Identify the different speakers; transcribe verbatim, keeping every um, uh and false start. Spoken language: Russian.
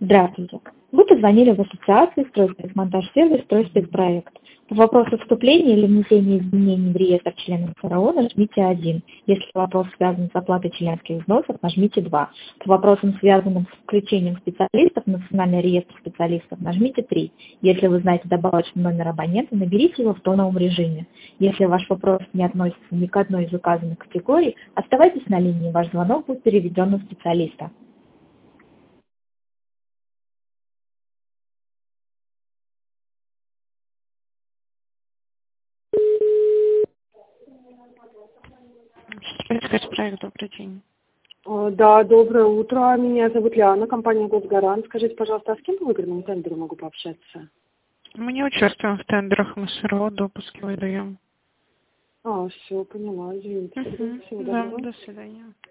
Speaker 1: Здравствуйте. Вы позвонили в ассоциацию «Стройспецмонтаж-сервис Стройспецпроект». По вопросу вступления или внесения изменений в реестр членов СРО нажмите один. Если вопрос связан с оплатой членских взносов, нажмите два. По вопросам, связанным с включением специалистов в национальный реестр специалистов, нажмите три. Если вы знаете добавочный номер абонента, наберите его в тоновом режиме. Если ваш вопрос не относится ни к одной из указанных категорий, оставайтесь на линии, ваш звонок будет переведен на специалиста.
Speaker 2: Спецпроект, добрый день.
Speaker 3: Э, Да, доброе утро. Меня зовут Лиана, компания «Госгарант». Скажите, пожалуйста, а с кем по выгодному тендеру могу пообщаться?
Speaker 2: Мы не участвуем в тендерах, мы СРО допуски выдаем.
Speaker 3: А, все, поняла, извините.
Speaker 2: Угу.
Speaker 3: Всего
Speaker 2: Да,
Speaker 3: доброго.
Speaker 2: до свидания.